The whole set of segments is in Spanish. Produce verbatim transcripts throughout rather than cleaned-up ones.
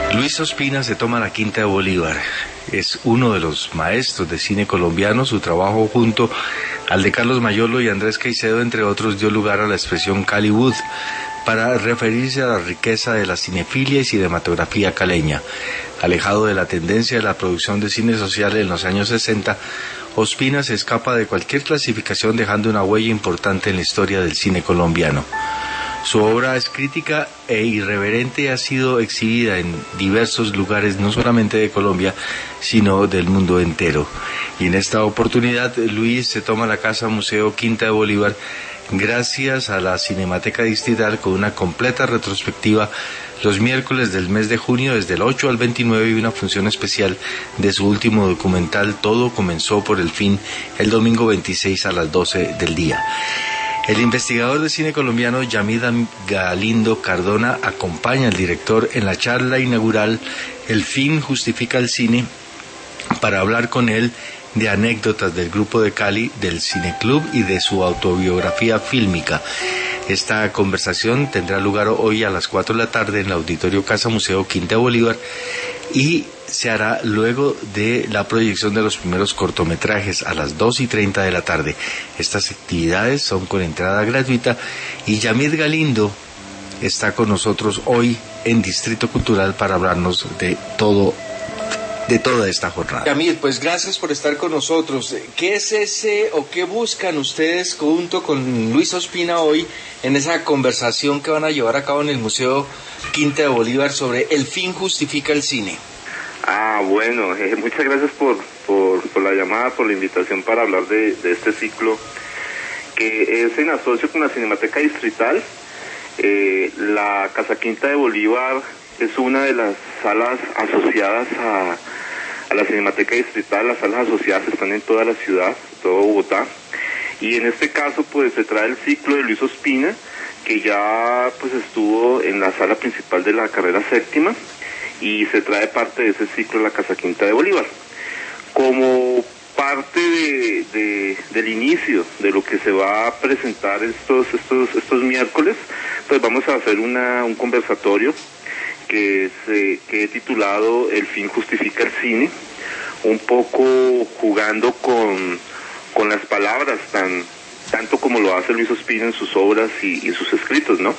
Luis Ospina se toma la Quinta de Bolívar. Es uno de los maestros de cine colombiano. Su trabajo junto al de Carlos Mayolo y Andrés Caicedo, entre otros, dio lugar a la expresión Caliwood, para referirse a la riqueza de la cinefilia y cinematografía caleña. Alejado de la tendencia de la producción de cine social en los años sesenta, Ospina se escapa de cualquier clasificación, dejando una huella importante en la historia del cine colombiano. Su obra es crítica e irreverente y ha sido exhibida en diversos lugares, no solamente de Colombia, sino del mundo entero. Y en esta oportunidad, Luis se toma la Casa Museo Quinta de Bolívar, gracias a la Cinemateca Distrital, con una completa retrospectiva los miércoles del mes de junio, desde el ocho al veintinueve, y una función especial de su último documental, Todo comenzó por el fin, el domingo veintiséis a las doce del día. El investigador de cine colombiano Yamid Galindo Cardona acompaña al director en la charla inaugural El fin justifica el cine, para hablar con él de anécdotas del grupo de Cali, del Cineclub y de su autobiografía fílmica. Esta conversación tendrá lugar hoy a las cuatro de la tarde en el Auditorio Casa Museo Quinta de Bolívar, y se hará luego de la proyección de los primeros cortometrajes a las dos y treinta de la tarde. Estas actividades son con entrada gratuita, y Yamid Galindo está con nosotros hoy en Distrito Cultural para hablarnos de todo de toda esta jornada. Yamid, pues gracias por estar con nosotros. ¿Qué es ese o qué buscan ustedes junto con Luis Ospina hoy en esa conversación que van a llevar a cabo en el Museo Quinta de Bolívar sobre El fin justifica el cine? Ah, bueno, eh, muchas gracias por, por, por la llamada, por la invitación para hablar de, de este ciclo que es en asocio con la Cinemateca Distrital. Eh, la Casa Quinta de Bolívar es una de las salas asociadas a, a la Cinemateca Distrital. Las salas asociadas están en toda la ciudad, todo Bogotá, y en este caso pues se trae el ciclo de Luis Ospina, que ya pues estuvo en la sala principal de la carrera séptima, y se trae parte de ese ciclo la Casa Quinta de Bolívar. Como parte de, de, del inicio de lo que se va a presentar estos, estos, estos miércoles, pues vamos a hacer una, un conversatorio que, se, que he titulado El fin justifica el cine, un poco jugando con, con las palabras, tan tanto como lo hace Luis Ospina en sus obras y, y sus escritos, ¿no?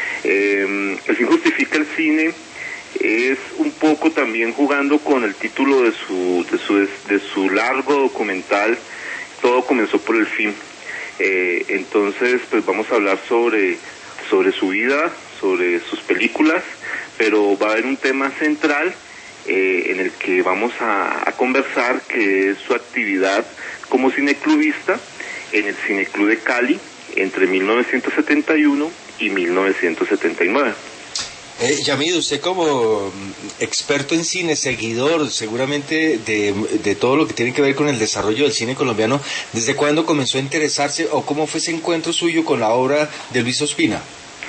Eh, El fin justifica el cine es un poco también jugando con el título de su de su de su largo documental, Todo comenzó por el fin. Eh, entonces, pues vamos a hablar sobre sobre su vida, sobre sus películas, pero va a haber un tema central eh, en el que vamos a, a conversar, que es su actividad como cineclubista en el Cineclub de Cali entre mil novecientos setenta y uno y mil novecientos setenta y nueve. Eh, Yamid, usted como experto en cine, seguidor seguramente de, de todo lo que tiene que ver con el desarrollo del cine colombiano, ¿desde cuándo comenzó a interesarse o cómo fue ese encuentro suyo con la obra de Luis Ospina?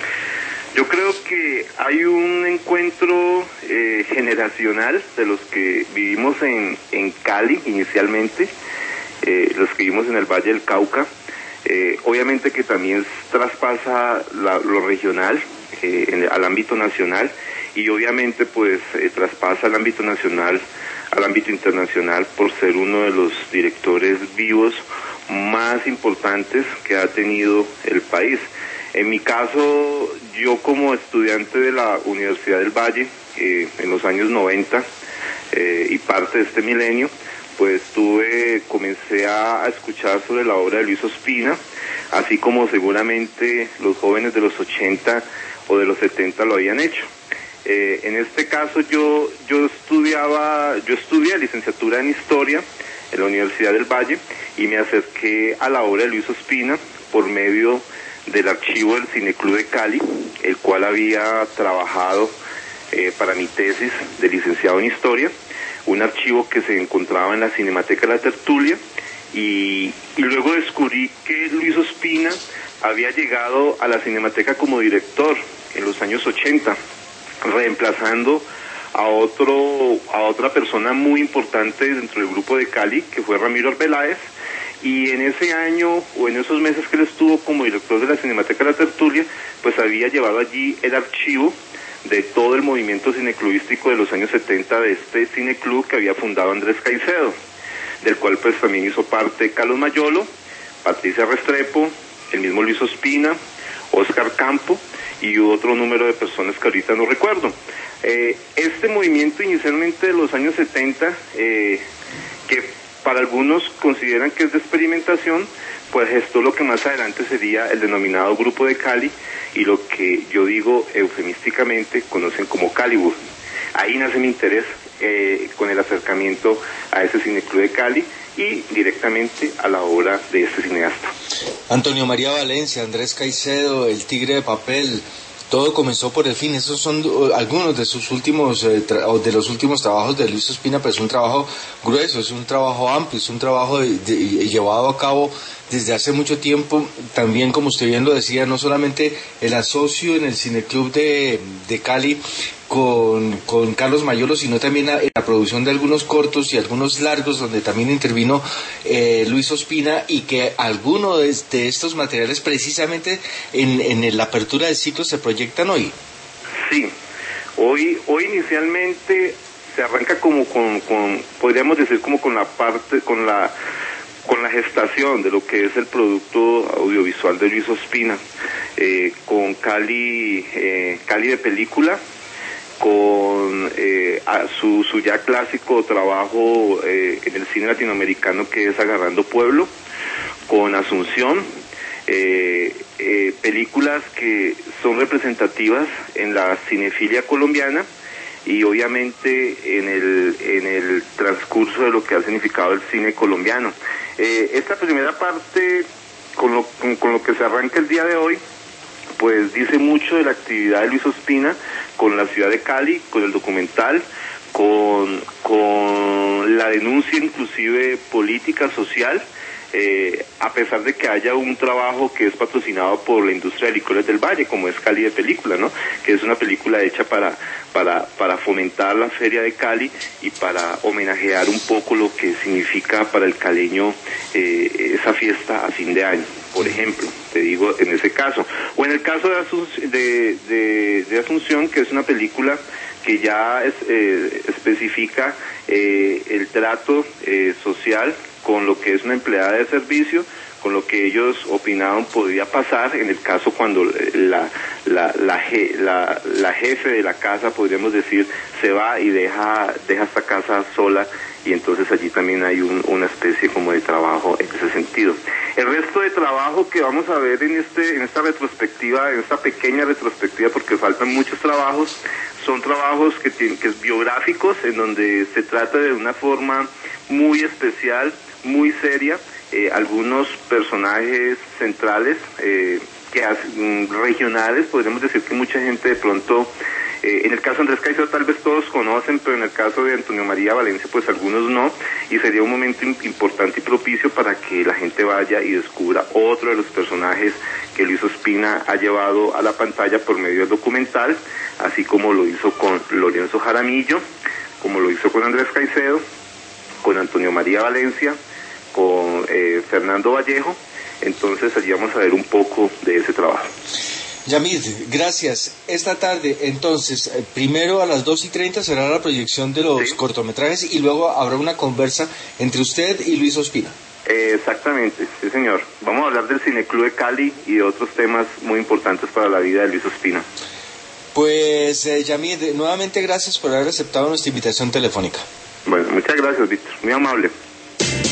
Yo creo que hay un encuentro eh, generacional de los que vivimos en, en Cali inicialmente, eh, los que vivimos en el Valle del Cauca, eh, obviamente que también traspasa la, lo regional, Eh, en, al ámbito nacional, y obviamente pues eh, traspasa al ámbito nacional al ámbito internacional por ser uno de los directores vivos más importantes que ha tenido el país. En mi caso, yo como estudiante de la Universidad del Valle eh, en los años noventa eh, y parte de este milenio, pues tuve, comencé a, a escuchar sobre la obra de Luis Ospina, así como seguramente los jóvenes de los ochenta o de los setenta lo habían hecho. Eh, en este caso yo yo estudiaba, yo estudié licenciatura en Historia en la Universidad del Valle, y me acerqué a la obra de Luis Ospina por medio del archivo del Cineclub de Cali, el cual había trabajado eh, para mi tesis de licenciado en Historia, un archivo que se encontraba en la Cinemateca La Tertulia, y, y luego descubrí que Luis Ospina había llegado a la Cinemateca como director en los años ochenta, reemplazando a otro a otra persona muy importante dentro del grupo de Cali, que fue Ramiro Arbeláez, y en ese año o en esos meses que él estuvo como director de la Cinemateca La Tertulia, pues había llevado allí el archivo de todo el movimiento cineclubístico de los años setenta de este cineclub que había fundado Andrés Caicedo, del cual pues también hizo parte Carlos Mayolo, Patricia Restrepo, el mismo Luis Ospina, Oscar Campo y otro número de personas que ahorita no recuerdo. Eh, este movimiento inicialmente de los años setenta, eh, que para algunos consideran que es de experimentación, pues gestó lo que más adelante sería el denominado Grupo de Cali y lo que yo digo eufemísticamente conocen como Caliwood. Ahí nace mi interés eh, con el acercamiento a ese cineclub de Cali y directamente a la obra de este cineasta. Antonio María Valencia, Andrés Caicedo, El Tigre de Papel, todo comenzó por el fin. Esos son uh, algunos de sus últimos eh, tra- de los últimos trabajos de Luis Ospina, pero es un trabajo grueso, es un trabajo amplio, es un trabajo de, de, llevado a cabo desde hace mucho tiempo. También, como usted bien lo decía, no solamente el asocio en el Cineclub de, de Cali con, con Carlos Mayolo, sino también la, la producción de algunos cortos y algunos largos donde también intervino eh, Luis Ospina, y que algunos de, de estos materiales precisamente en, en la apertura del ciclo se proyectan hoy. Sí, hoy, hoy inicialmente se arranca como con, con, podríamos decir como con la parte, con la con la gestación de lo que es el producto audiovisual de Luis Ospina, eh, con Cali, eh, Cali de película, con eh, a su, su ya clásico trabajo eh, en el cine latinoamericano que es Agarrando Pueblo, con Asunción, eh, eh, películas que son representativas en la cinefilia colombiana y obviamente en el en el transcurso de lo que ha significado el cine colombiano. Eh, esta primera parte, con lo, con, con lo que se arranca el día de hoy, pues dice mucho de la actividad de Luis Ospina con la ciudad de Cali, con el documental, con, con la denuncia inclusive política, social, eh, a pesar de que haya un trabajo que es patrocinado por la industria de licores del Valle, como es Cali de película, ¿no? Que es una película hecha para, para, para fomentar la feria de Cali y para homenajear un poco lo que significa para el caleño eh, esa fiesta a fin de año, por ejemplo, te digo en ese caso. O en el caso de, Asun- de, de, de Asunción, que es una película que ya es, eh, especifica eh, el trato eh, social con lo que es una empleada de servicio, con lo que ellos opinaban podía pasar en el caso cuando la la la, je, la, la jefe de la casa, podríamos decir, se va y deja deja esta casa sola, y entonces allí también hay un, una especie como de trabajo en ese sentido. El resto de trabajo que vamos a ver en este en esta retrospectiva, en esta pequeña retrospectiva, porque faltan muchos trabajos, son trabajos que tienen que es biográficos, en donde se trata de una forma muy especial, muy seria, eh, algunos personajes centrales, eh, que hacen, regionales, podríamos decir que mucha gente de pronto, eh, en el caso de Andrés Caicedo tal vez todos conocen, pero en el caso de Antonio María Valencia pues algunos no, y sería un momento importante y propicio para que la gente vaya y descubra otro de los personajes que Luis Ospina ha llevado a la pantalla por medio del documental, así como lo hizo con Lorenzo Jaramillo, como lo hizo con Andrés Caicedo, con Antonio María Valencia, con eh, Fernando Vallejo. Entonces allí vamos a ver un poco de ese trabajo. Yamid, gracias. Esta tarde, entonces, eh, primero a las dos y treinta será la proyección de los sí. cortometrajes, y luego habrá una conversa entre usted y Luis Ospina. Eh, exactamente, sí señor. Vamos a hablar del Cineclub de Cali y de otros temas muy importantes para la vida de Luis Ospina. Pues, eh, Yamid, nuevamente gracias por haber aceptado nuestra invitación telefónica. Bueno, muchas gracias, Víctor. Muy amable.